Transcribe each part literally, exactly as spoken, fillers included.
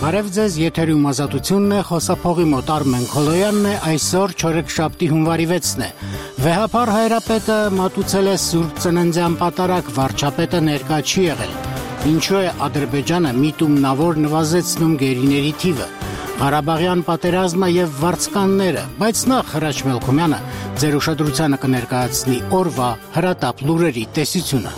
Բարև ձեզ, եթերում ազատությունն է, խոսափողի մոտ Արմեն Քոլոյանն է, այսօր չորեքշաբթի հունվարի վեցն է։ Վեհափար հայրապետը մատուցել է Սուրբ Ծննդյան պատարակ, վարչապետը ներկա չի եղել։ Ինչու է Ադրբեջանը միտումնավոր նվազեցնում գերիների թիվը, Ղարաբաղյան պատերազմը եւ վարձկանները, բայց նախ Հրաչ Մելքումյանը ձեր ուշադրությանը կներկայացնի օրվա հրատապ լուրերի տեսությունը։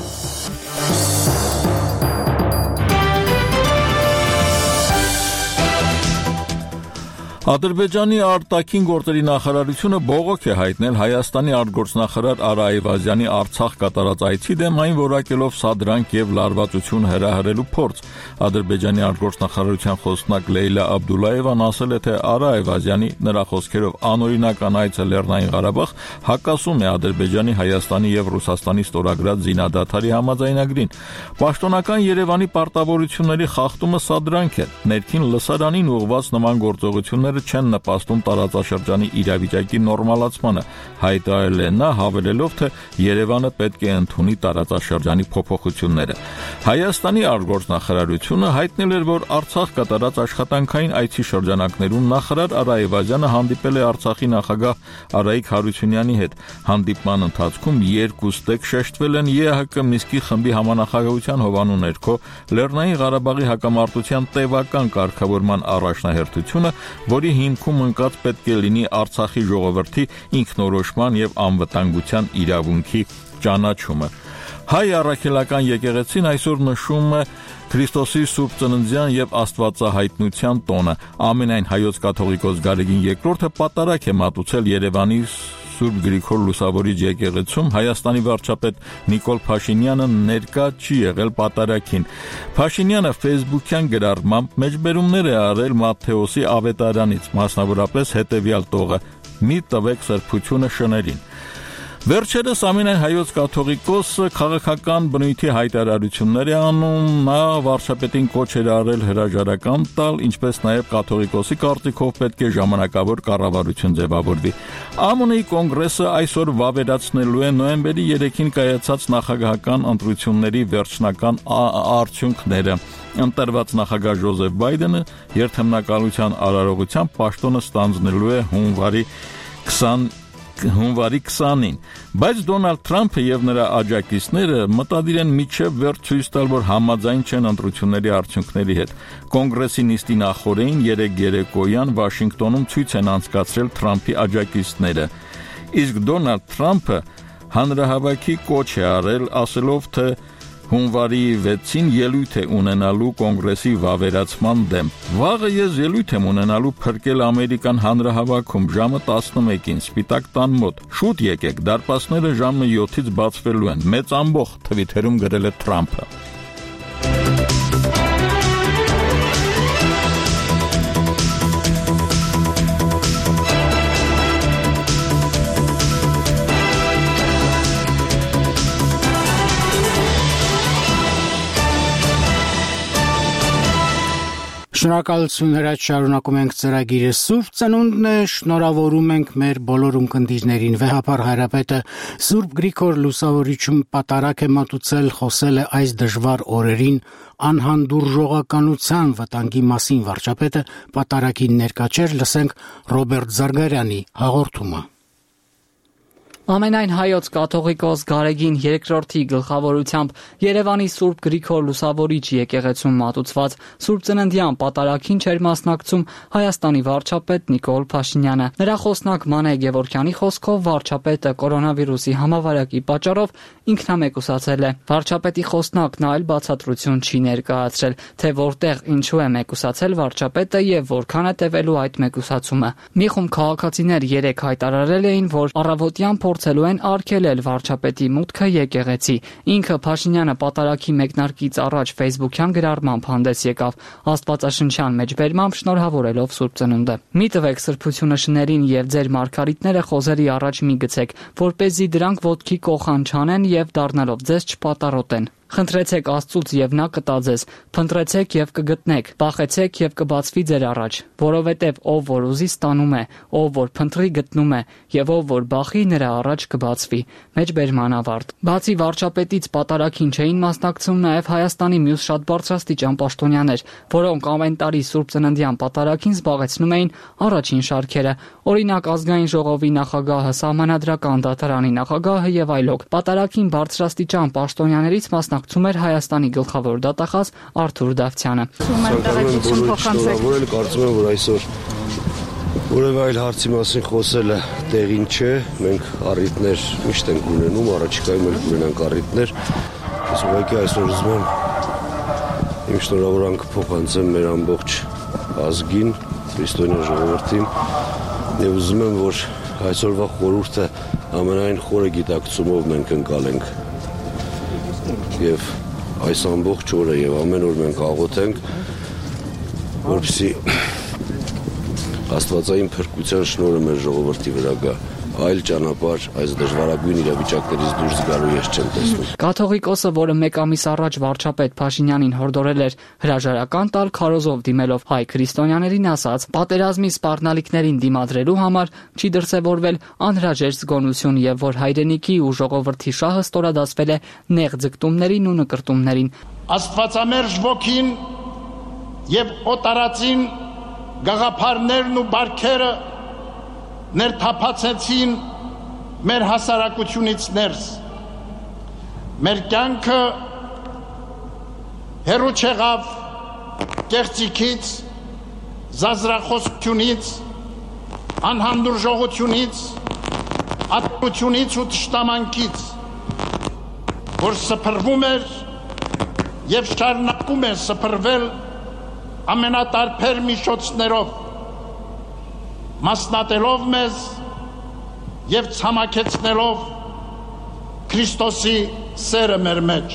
Ադրբեջանի արտաքին գործերի նախարարությունը բողոք է հայտնել Հայաստանի արտգործնախարար Արա Այվազյանի Արցախ կատարած այցի դեմ, այն որակելով սադրանք եւ լարվածություն հրահրելու փորձ։ Ադրբեջանի արտգործնախարարության խոսնակ Լեյլա Աբդուլլաևան ասել է, թե Արա Այվազյանի նրա խոսքերով անօրինական այցը Լեռնային Ղարաբաղ հակասում է Ադրբեջանի, Հայաստանի եւ Ռուսաստանի ստորագրած զինադադարի համաձայնագրին։ Պաշտոնական Երևանի պարտավորությունների խախտումը սադրանք է։ Ներքին լսարանին ուղղված նման գործողություններ չեն նպաստում տարածաշրջանի իրավիճակի նորմալացմանը, հայտարարել է նա, հավելելով, թե Երևանը պետք է ընդունի տարածաշրջանի փոփոխությունները։ Հայաստանի արտգործնախարարությունը հայտնել էր, որ Արցախ կատարած աշխատանքային այցի շրջանակներում նախարար Արա Այվազյանը հանդիպել է Արցախի նախագահ Արայիկ Հարությունյանի հետ։ Հանդիպման ընթացքում երկու ստեկ շեշտվել են ԵՀԿ Միսկի խմբի համանախագահության հովանու ներքո Լեռնային Ղարաբաղի հակամարտության տևական կարգավորման առաջնահերթությունը, որի հիմքում ընկած պետք է լինի Արցախի ժողովրդի ինքնորոշման եւ անվտանգության իրավունքի ճանաչումը։ Հայ առաքելական եկեղեցին այսօր նշում է Քրիստոսի Սուրբ Ծննդյան եւ Աստվածահայտնության տոնը։ Ամենայն հայոց կաթողիկոս Գարեգին երկրորդը պատարակ է մատուցել Երևանի Սուրբ Գրիգոր Լուսավորիչ եկեղեցում, Հայաստանի վարչապետ Նիկոլ Փաշինյանը ներկա չի եղել պատարակին։ Փաշինյանը Facebook-յան գրառմամբ մեջբերումներ է արել Մատթեոսի ավետարանից, մասնավորապես հետևյալ տողը՝ «Մի տվեք սրբությունը շներին»։ Վերջերս ամենայն հայոց կաթողիկոսը քաղաքական բնույթի հայտարարություններ է անում, նա վարչապետին կոչ էր արել հրաժարական տալ, ինչպես նաև կաթողիկոսի կարծիքով պետք է ժամանակավոր կառավարություն ձևավորվի։ ԱՄՆ-ի կոնգրեսը այսօր վավերացնելու է նոյեմբերի երեքին կայացած նախագահական ընտրությունների վերջնական արդյունքները։ Ընտրված նախագահ Ջոզեֆ Բայդենը երթեմնակալության արարողությամբ պաշտոնը ստանձնելու է հունվարի քսանին հունվարի քսանին, բայց Դոնալդ Թրամփը եւ նրա աջակիցները մտադիր են միջև վերջ ցույց տալ, որ համաձայն չեն ընտրությունների արդյունքների հետ։ Կոնգրեսի նիստի նախօրեին երեկ երեկոյան Վաշինգտոնում ցույց են անցկացրել Թրամփի աջակիցները։ Իսկ Դոնալդ Թրամփը հանրահավաքի կոչ է արել, ասելով, թե հունվարի վեցին ելույթ է ունենալու կոնգրեսի վավերացման դեմ։ Վաղը ես ելույթ եմ ունենալու փրկել Ամերիկան հանրահավաքում ժամը տասնմեկին Սպիտակ տան մոտ։ Շուտ եկեք, դարպասները ժամը յոթից բացվելու են։ Մեծ ամբողջ թվիթերում գրել է Թրամփը։ Շնորհակալություն Հրաչ, շարունակում ենք ծրագիրը։ Սուրբ Ծնունդն է, շնորհավորում ենք մեր բոլոր ունկնդիրներին։ Վեհափար հայրապետը Սուրբ Գրիգոր Լուսավորիչում պատարակ է մատուցել, խոսել է այս դժվար օրերին անհանդուրժողականության վտանգի մասին։ Վարչապետը պատարակին ներկա չէր, լսենք Ռոբերտ Զարգարյանի հաղորդումը։ Ամենայն հայոց կաթողիկոս Գարեգին երկրորդի գլխավորությամբ Երևանի Սուրբ Գրիգոր Լուսավորիչ եկեղեցում մատուցված Սուրբ Ծննդյան պատարակին չէր մասնակցում Հայաստանի վարչապետ Նիկոլ Փաշինյանը։ Նրա խոսնակ Մանե Գևորգյանի խոսքով վարչապետը կորոնավիրուսի համավարակի պատճառով ինքնամեկուսացել է։ Վարչապետի խոսնակն այլ բացատրություն չի ներկայացրել, թե որտեղ ինչու է մեկուսացել վարչապետը եւ որքան է տևելու այդ մեկուսացումը։ Մի խումբ քաղաքացիներ երեկ հայտարարել էին, որ առավոտյան փորձելու են արգելել վարչապետի մուտքը եկեղեցի։ Ինքը Փաշինյանը պատարակի մեկնարկից առաջ Facebook-յան գրառմամբ հանդես եկավ, աստվածաշնչյան մեջբերմամբ շնորհավորելով Սուրբ Ծնունդը։ Մի տվեք սրբությունը շներին եւ ձեր մարգարիտները խոզերի առաջ մի գցեք, որպեսզի դրանք ոտքի կոխան չանեն եւ դառնալով ձեզ չպատառոտեն։ Խնդրեցեք Աստծուց եւ նա կտա ձեզ, փնտրեցեք եւ կգտնեք, բախեցեք եւ կբացվի ձեր առաջ, որովհետեւ ով որ ուզի ստանում է, ով որ փնտրի գտնում է եւ ով որ բախի նրա առաջ կբացվի։ Մեջբերման ավարտ։ Բացի վարչապետից պատարագին չէին մասնակցում նաեւ Հայաստանի մյուս շատ բարձրաստիճան պաշտոնյաներ, որոնք ամեն տարի Սուրբ Ծննդյան պատարագին զբաղեցնում էին առաջին շարքերը, օրինակ ազգային ժողովի նախագահը, սահմանադրական դատարանի նախագահը եւ այլոք։ Պատարագին բարձրաստիճան պաշտոնյաներից մասնակցում էր Հայաստանի գլխավոր դատախազ Արթուր Դավթյանը։ Որը կարծում եմ, որ այսօր որևէ այլ հարցի մասին խոսելը տեղին չէ, մենք առիթներ միշտ ենք ունենում, առաջիկայում էլ ունենանք առիթներ, ես ուղղակի այսօր ուզում եմ իմ շնորհավորանքը փոխանցեմ մեր ամբողջ ազգին, քրիստոնյա ժողովրդին եւ ուզում եմ, որ այսօրվա խորհուրդը ամենայն խորը գիտակցումով մենք ընկալենք եւ այս ամբողջ օրը եւ ամեն օր մենք աղոթենք, որպեսզի Աստվածային փրկության շնորհը մեր ժողովրդի վրա գա, այլ ճանապարհ այս դժվարագույն իրավիճակներից դուրս գալու ես չեմ տեսնում։ Կաթողիկոսը, որը մեկ ամիս առաջ վարչապետ Փաշինյանին հորդորել էր հրաժարական տալ, քարոզով դիմելով հայ քրիստոնյաներին ասաց. «Պատերազմի սպառնալիքներին դիմադրելու համար չի դրսևորվել անհրաժեշտ զգոնություն եւ որ հայրենիքի ու ժողովրդի շահը ստորադասվել է նեղ ձգտումներին ու նկրտումներին»։ Աստվածամերժ ոգին եւ օտարածին գաղափարներն ու բարքերը ներթափացեցին մեր հասարակությունից ներս։ Մեր կյանքը հեռու չեղավ կեղծիքից, զազրախոսությունից, անհանդուրժողությունից, ատելությունից ու թշնամանքից, որ սփռվում էր եւ շարունակում է սփռվել ամենատարբեր միջոցներով, մասնատելով մեզ եւ ցամաքեցնելով Քրիստոսի սերը մեր մեջ։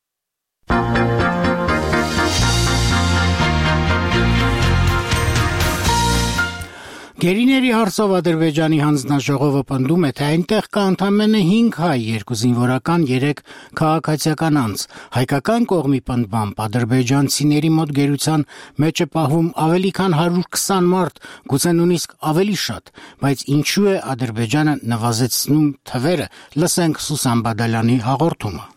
Գերիների հարցով Ադրբեջանի հանձնաժողովը պնդում է, թե այնտեղ կա ընդամենը հինգ հայ, երկու զինվորական, երեք քաղաքացիական անձ։ Հայկական կողմի պնդմամբ ադրբեջանցիների մոտ գերության մեջ է պահվում ավելի քան հարյուր քսան մարդ, գուցե նույնիսկ ավելի շատ, բայց ինչու է Ադրբեջանը նվազեցնում թվերը, լսենք Սուսան Բադալյանի հաղորդումը։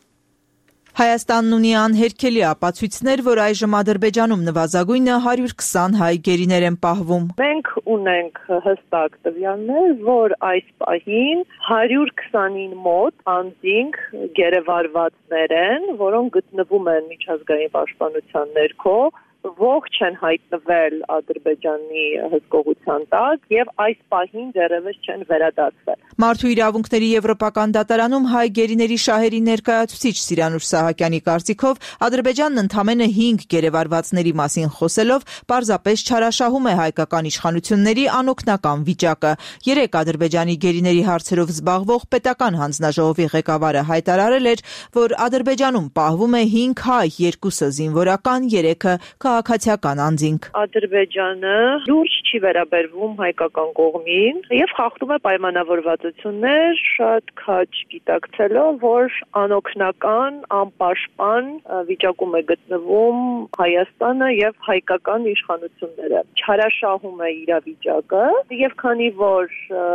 Հայաստանն ունի անհերքելի ապացույցներ, որ այժմ Ադրբեջանում նվազագույնը հարյուր քսան հայ գերիներ են պահվում։ Մենք ունենք հստակ տվյալներ, որ այս պահին հարյուր քսանին մոտ անձինք գերեվարվածներ են, որոնք գտնվում են միջազգային պաշտպանության ներքո, ողջ են հայտնվել Ադրբեջանի հսկողության տակ եւ այս պահին դեռևս չեն վերադարձվել։ Մարդու իրավունքների եվրոպական դատարանում հայ գերիների շահերի ներկայացուցիչ Սիրանուշ Սահակյանի կարծիքով Ադրբեջանն ընդամենը հինգ գերեվարվածների մասին խոսելով պարզապես չարաշահում է հայկական իշխանությունների անօգնական վիճակը։ Երեք Ադրբեջանի գերիների հարցերով զբաղվող պետական հանձնաժողովի ղեկավարը հայտարարել էր, որ Ադրբեջանում պահվում է հինգ հայ, երկուսը զինվորական, երեքը քաղաքացիական անձինք։ Ադրբեջանը լուրջ չի վերաբերվում հայկական կողմին եւ խախտում է պայմանավորվածություններ, շատ քաջ գիտակցելով, որ անօգնական, անպաշտպան վիճակում է գտնվում Հայաստանը եւ հայկական իշխանությունները։ Չարաշահում է իրավիճակը եւ քանի որ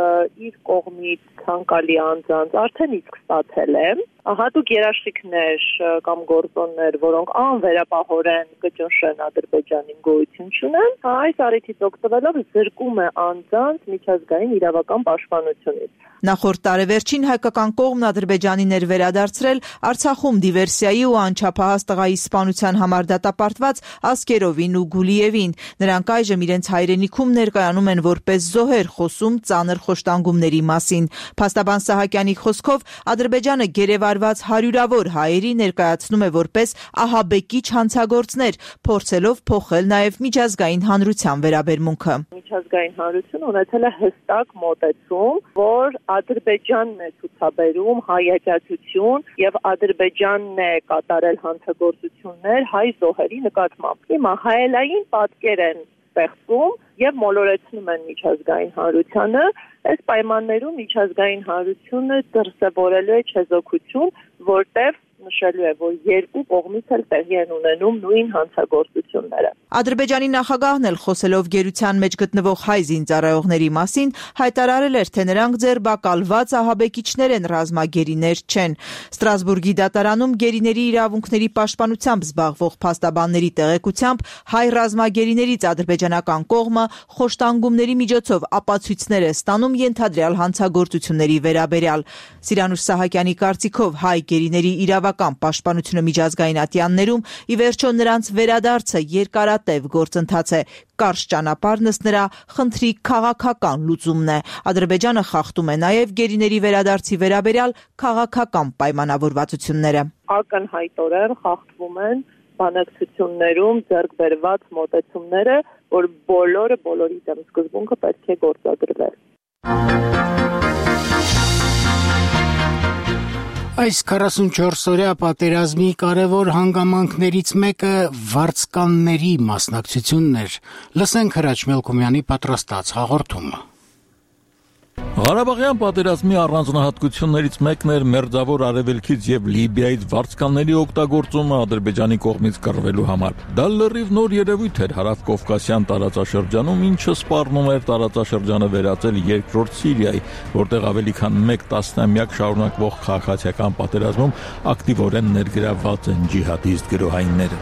իր կողմից ցանկալի անձանց արդեն իսկ ստացել է, հատուկ երաշխիքներ կամ գործոններ, որոնք անվերապահորեն կճնշեն Ադրբեջանին գոյություն չունեն, այս առիթից օգտվելով զրկում է անձանց միջազգային իրավական պաշտպանությունից։ Նախորդ տարեվերջին հայկական կողմն Ադրբեջանին էր վերադարձրել Արցախում դիվերսիայի ու անչափահաս տղայի սպանության համար դատապարտված Ասկերովին ու Գուլիևին։ Նրանք այժմ իրենց հայրենիքում ներկայանում են որպես զոհեր, խոսում ծանր խոշտանգումների մասին։ Փաստաբան Սահակյանի խոսքով Ադրբեջանը գերեվարված հարյուրավոր հայերի ներկայացնում է որպես ահաբեկիչ հանցագործներ, փորձելով փոխել նաև միջազգային հանրության վերաբերմունքը։ Միջազգային հանրությունը ունեցել է հստակ մոտեցում, որ Ադրբեջանն է ցուցաբերում հայացություն եւ Ադրբեջանն է կատարել հանցագործություններ հայ զոհերի նկատմամբ։ Հիմա հայելային պատկեր են ստեղծում եւ մոլորեցնում են միջազգային հանրությանը։ Այս պայմաններում միջազգային հանրությունը դրսևորելու է չեզոքություն, որտեղ նշելու է, որ երկու կողմից էլ տեղի են ունենում նույն հանցագործությունները։ Ադրբեջանի նախագահն էլ խոսելով գերության մեջ գտնվող հայ զինծառայողների մասին հայտարարել էր, թե նրանք ձերբակալված ահաբեկիչներ են, ռազմագերիներ չեն։ Ստրասբուրգի դատարանում գերիների իրավունքների պաշտպանությամբ զբաղվող փաստաբանների տեղեկությամբ հայ ռազմագերիներից ադրբեջանական կողմը խոշտանգումների միջոցով ապացույցներ է ստանում ենթադրյալ հանցագործությունների վերաբերյալ։ Սիրանուշ Սահակյանի կարծիքով հայ գերիների իրավական պաշտպանությունը միջազգային ատյաններում ի վերջո նրանց վերադարձը երկարատև գործընթաց է։ Կարճ ճանապարհն ըստ նրա խնդրի քաղաքական լուծումն է։ Ադրբեջանը խախտում է նաև գերիների վերադարձի վերաբերյալ քաղաքական պայմանավորվածությունները։ Ակնհայտորեն խախտվում են բանակցություններում ձեռք բերված մոտեցումները, որ բոլորը բոլորի դեմ սկզբունքը պետք է գործադրվեր։ Այս քառասունչորս-օրյա պատերազմի կարևոր հանգամանքներից մեկը վարձկանների մասնակցությունն էր։ Լսենք Հրաչ Մելքումյանի պատրաստած հաղորդումը։ Ղարաբաղյան պատերազմի առանձնահատկություններից մեկն էր Մերձավոր Արևելքից եւ Լիբիայից վարձկանների օգտագործումը Ադրբեջանի կողմից կռվելու համար։ Դա լրիվ նոր երևույթ էր հարավկովկասյան տարածաշրջանում, ինչը սպառնում էր տարածաշրջանը վերածել երկրորդ Սիրիայի, որտեղ ավելի քան մեկ տասնամյակ շարունակվող քաղաքացիական պատերազմում ակտիվորեն ներգրավված են ջիհադիստ գրոհայինները։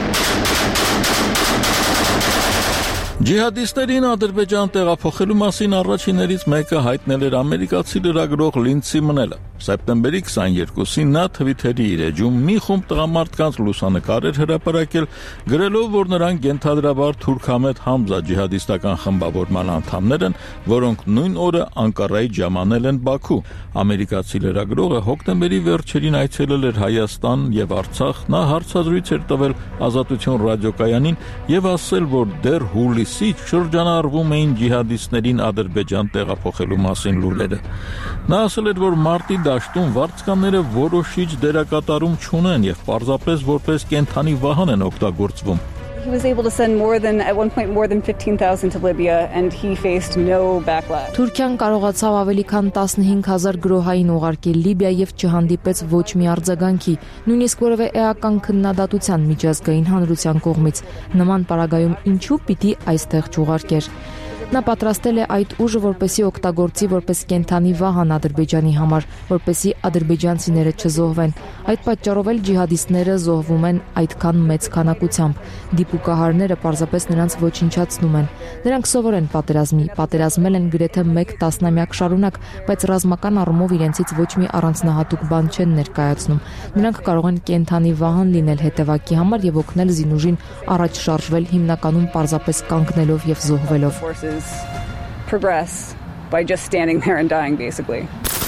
Ջիհադիստերին Ադրբեջան տեղափոխելու մասին առաջիններից մեկը հայտնել էր ամերիկացի լրագրող Լինդսի Մնելը։ Սեպտեմբերի քսաներկուսին նա Թվիթերի իր էջում մի խումբ տղամարդկանց լուսանկար էր հրապարակել, գրելով, որ նրանք ենթադրաբար Թուրքամետ Համզա ջիհադիստական խմբավորման անդամներ են, որոնք նույն օրը Անկարայից ժամանել են Բաքու։ Ամերիկացի լրագրողը հոկտեմբերի վերջերին այցելել էր Հայաստան եւ Արցախ, նա հարցազրույց էր տվել Ազատություն ռադիոկայանին եւ ասել, որ դեռ հուլիսից շրջանառվում էին ջիհադիստներին Ադրբեջան տեղափոխելու մասին լուրերը։ Նա ասել էր, որ մարտի դաշտում վարձկանները որոշիչ դերակատարում չունեն եւ պարզապես որպես կենթանի վահան են օգտագործվում։ He was able to send more than at one point more than fifteen thousand to Libya and he faced no backlash. Թուրքիան կարողացավ ավելի քան տասնհինգ հազար գրոհային ուղարկել Լիբիա եւ չհանդիպեց ոչ մի արձագանքի, նույնիսկ որևէ էական քննադատության միջազգային հանրության կողմից։ Նման պարագայում ինչու պիտի այստեղ չուղարկեր։ Նա պատրաստել է այդ ուժը, որպեսի օգտագործի որպես կենթանի վահան Ադրբեջանի համար, որպեսի ադրբեջանցիները չզոհվեն։ Այդ պատճառով էլ ջիհադիստները զոհվում են այդքան մեծ քանակությամբ։ Դիպուկահարները պարզապես նրանց ոչնչացնում են։ Նրանք սովոր են պատերազմի, պատերազմել են գրեթե մեկ տասնամյակ շարունակ, բայց ռազմական առումով իրենցից ոչ մի առանձնահատուկ բան չեն ներկայացնում։ Նրանք կարող են կենթանի վահան լինել հետևակի համար եւ օգնել զինուժին առաջ շարժվել հիմնականում պարզապես կանգնելով եւ զոհվելով։ Progress by just standing there and dying, basically.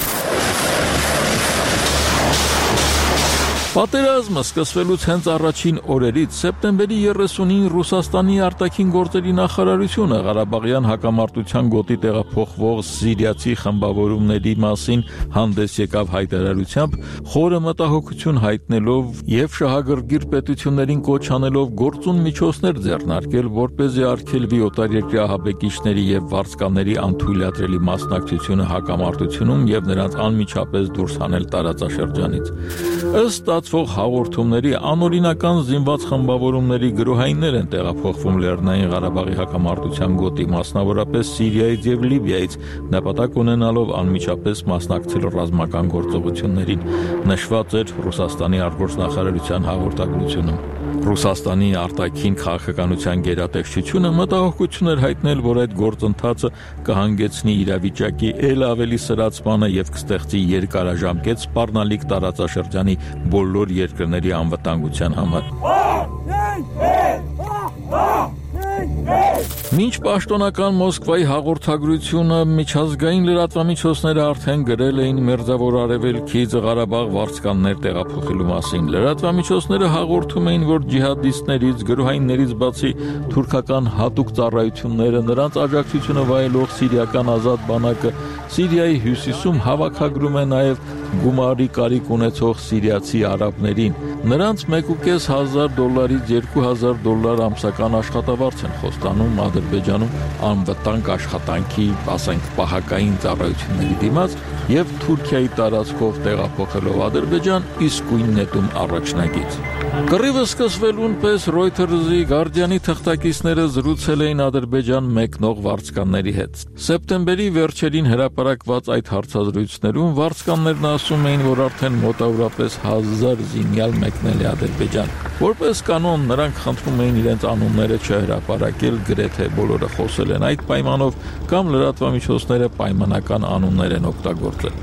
Պատերազմը սկսվելուց հենց առաջին օրերից սեպտեմբերի երեսունին Ռուսաստանի արտաքին գործերի նախարարությունը Ղարաբաղյան հակամարտության գոտի տեղափոխվող սիրիացի խմբավորումների մասին հանդես եկավ հայտարարությամբ, խորը մտահոգություն հայտնելով եւ շահագրգիռ պետություններին կոչ անելով գործուն միջոցներ ձեռնարկել, որպեսզի արգելվի օտարերկրյա ահաբեկիչների եւ վարձկանների անթույլատրելի մասնակցությունը հակամարտությունում եւ նրանց անմիջապես դուրս հանել տարածաշրջանից։ Ըստ ստացվող հաղորդումների անօրինական զինված խմբավորումների գրոհայիններ են տեղափոխվում Լեռնային Ղարաբաղի հակամարտության գոտի, մասնավորապես Սիրիայից եւ Լիբիայից, նպատակ ունենալով անմիջապես մասնակցել ռազմական գործողություններին, նշված էր Ռուսաստանի արտգործնախարարության հաղորդագրությունում։ Ռուսաստանի արտաքին քաղաքականության գերատեսչությունը մտահոգություն էր հայտնել, որ այդ գործընթացը կհանգեցնի իրավիճակի ել ավելի սրացմանը եւ կստեղծի երկարաժամկետ սպառնալիք տարածաշրջանի բոլոր երկրների անվտանգության համար։ Մինչ պաշտոնական Մոսկվայի հաղորդագրությունը միջազգային լրատվամիջոցները արդեն գրել էին Մերձավոր Արևելքից Ղարաբաղ վարձկաններ տեղափոխելու մասին, լրատվամիջոցները հաղորդում էին, որ ջիհադիստներից, գրոհայիններից բացի թուրքական հատուկ ծառայությունները, նրանց աջակցությունը վայելող սիրիական ազատ բանակը Սիրիայի հյուսիսում հավաքագրում է նաև գումարի կարիք ունեցող սիրիացի արաբներին։ Նրանց մեկ ու կես հազար դոլարից երկու հազար դոլար ամսական աշխատավարձ են խոստանում Ադրբեջանում անվտանգ աշխատանքի, ասենք, պահակային ծառայությունների դիմաց եւ Թուրքիայի տարածքով տեղափոխելով Ադրբեջան իսկույն նետում առաջնագիծ։ Կռիվը սկսվելուն պես Reuters-ի Guardian-ի թղթակիցները զրուցել էին Ադրբեջան մեկնող վարձկանների հետ։ Սեպտեմբերի վերջերին հրապարակված այդ հարցազրույցներում վարձկաններն ասում էին, որ արդեն մոտավորապես հազար զինյալ մեկնել է Ադրբեջան։ Որպես կանոն նրանք խնդրում էին իրենց անունները չհրապարակել, գրեթե բոլորը խոսել են այդ պայմանով կամ լրատվամիջոցները պայմանական անուններ են օգտագործել։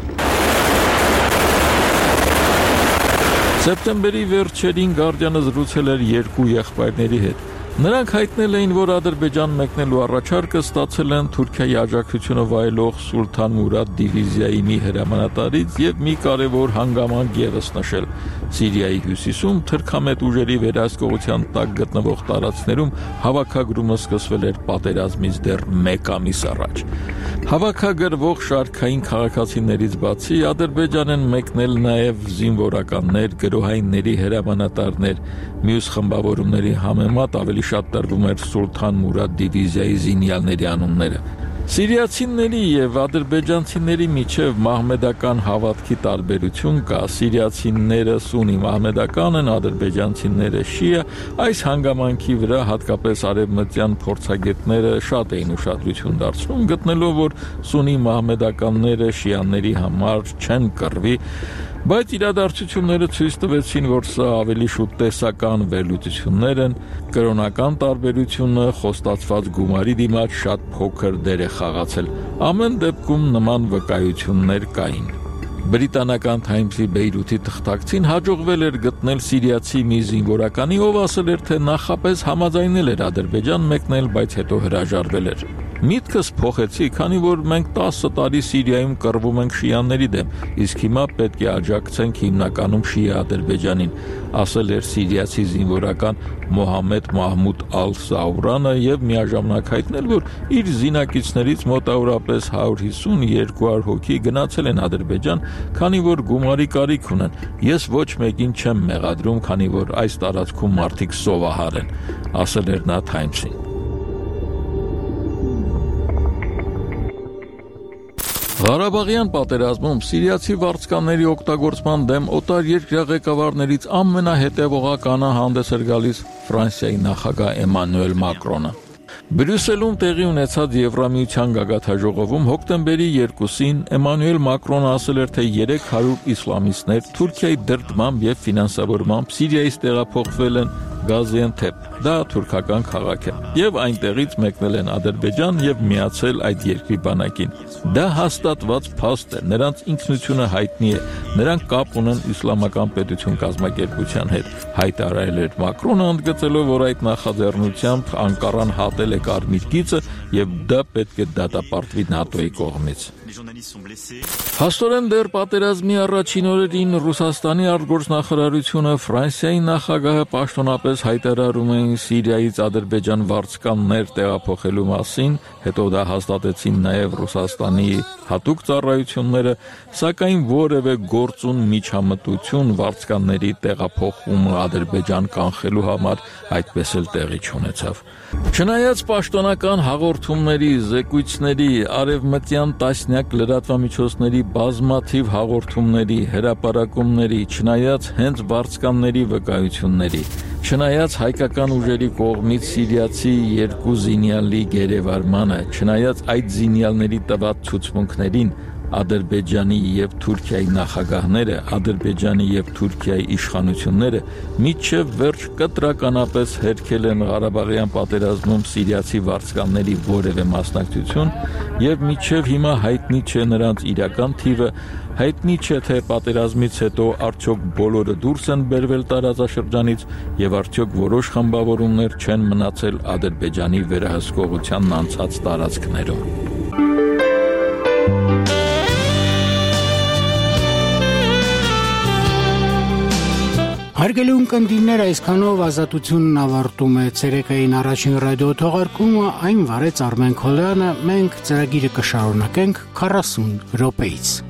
Սեպտեմբերի վերջերին Guardian-ը զրուցել էր երկու եղբայրների հետ։ Նրանք հայտնել էին, որ Ադրբեջան մեկնելու առաջարկը ստացել են Թուրքիայի աջակցությունը վայելող Սուլթան Մուրադ դիվիզիայի մի հրամանատարից եւ մի կարևոր հանգամանք եւս նշել։ Սիրիայի հյուսիսում թրքամետ ուժերի վերահսկողության տակ գտնվող տարածքներում հավաքագրումը սկսվել էր պատերազմից դեռ մեկ ամիս առաջ։ Հավաքագրվող շարքային քաղաքացիներից բացի Ադրբեջան են մեկնել նաև զինվորականներ, գրոհայինների հրամանատարներ, մյուս խմբավորումների համեմատ ավելի շատ տրվում էր Սուլթան Մուրադ դիվիզիայի զինյալների անունները։ Սիրիացիների եւ ադրբեջանցիների միջև մահմեդական հավատքի տարբերություն կա։ Սիրիացիները սունի մահմեդական են, ադրբեջանցիները շիա։ Այս հանգամանքի վրա հատկապես արևմտյան փորձագետները շատ էին ուշադրություն դարձնում, գտնելով, որ սունի մահմեդականները շիաների համար չեն կռվի, բայց իրադարձությունները ցույց տվեցին, որ սա ավելի շուտ տեսական վերլուծություններ են, կրոնական տարբերությունը խոստացված գումարի դիմաց շատ փոքր դեր է խաղացել։ Ամեն դեպքում նման վկայություններ կային։ Բրիտանական Times-ի Բեյրութի թղթակցին հաջողվել էր գտնել սիրիացի մի զինվորականի, ով ասել էր, թե նախապես համաձայնել էր Ադրբեջան մեկնել, բայց հետո հրաժարվել էր։ Միտքս փոխեցի, քանի որ մենք տասը տարի Սիրիայում կռվում ենք շիաների դեմ, իսկ հիմա պետք է աջակցենք հիմնականում շիա Ադրբեջանին, ասել էր սիրիացի զինվորական Մոհամմեդ Մահմուդ Ալ-Սաուրանը եւ միաժամանակ հայտնել, որ իր զինակիցներից մոտավորապես հարյուր հիսուն երկու հարյուր հոգի գնացել են Ադրբեջան, քանի որ գումարի կարիք ունեն։ Ես ոչ մեկին չեմ մեղադրում, քանի որ այս տարածքում մարդիկ սովահար են, ասել էր նա Times-ին։ Ղարաբաղյան պատերազմում սիրիացի վարձկանների օգտագործման դեմ օտարերկրյա ղեկավարներից ամենահետևողականը հանդես էր գալիս Ֆրանսիայի նախագահ Էմանուել Մակրոնը։ Բրյուսելում տեղի ունեցած Եվրամիության գագաթաժողովում հոկտեմբերի երկուսին Էմանուել Մակրոնը ասել էր, թե երեք հարյուր իսլամիստներ Թուրքիայի դրդմամբ եւ ֆինանսավորմամբ Սիրիայից տեղափոխվել են Գազիանթեփ, դա թուրքական քաղաք է, եւ այնտեղից մեկնել են Ադրբեջան եւ միացել այդ երկրի բանակին։ Դա հաստատված փաստ է, նրանց ինքնությունը հայտնի է, նրանք կապ ունեն իսլամական պետություն կազմակերպության հետ, հայտարարել էր Մակրոնը, ընդգծելով, որ այդ նախաձեռնությամբ Անկարան հատել է կարմիր գիծը եւ դա պետք է դատապարտվի ՆԱՏՕ-ի կողմից։ Հաստորեն դեռ պատերազմի առաջին օրերին Ռուսաստանի արտգործնախարարությունը Ֆրանսիայի նախագահը պաշտոնապես հայտարարում էին Սիրիայից Ադրբեջան վարձկաններ տեղափոխելու մասին, հետո դա հաստատեցին նաև Ռուսաստանի հատուկ ծառայությունները, սակայն որևէ գործուն միջամտություն վարձկանների տեղափոխումը Ադրբեջան կանխելու համար այդպես էլ տեղի չունեցավ։ Չնայած պաշտոնական հաղորդումների, զեկույցների, արևմտյան տասնյակ լրատվամիջոցների բազմաթիվ հաղորդումների, հրապարակումների, չնայած հենց վարձկանների վկայությունների, չնայած հայկական ուժերի կողմից սիրիացի երկու զինյալի գերեվարմանը, չնայած այդ զինյալների տված ցուցմունքներին, Ադրբեջանի եւ Թուրքիայի նախագահները, Ադրբեջանի եւ Թուրքիայի իշխանությունները միջև վերջ կտրականապես հերքել են Ղարաբաղյան պատերազմում սիրիացի վարձկանների որևէ մասնակցություն եւ միջև հիմա հայտնի չէ նրանց իրական թիվը, հայտնի չէ թե պատերազմից հետո արդյոք բոլորը դուրս են բերվել տարածաշրջանից եւ արդյոք որոշ խմբավորումներ չեն մնացել Ադրբեջանի վերահսկողությանն անցած տարածքներում։ Հարգելի ունկնդիրներ, այսքանով Ազատությունն ավարտում է ցերեկային առաջին ռադիո թողարկումը, այն վարեց Արմեն Քոլյանը, մենք ծրագիրը կշարունակենք քառասուն րոպեից։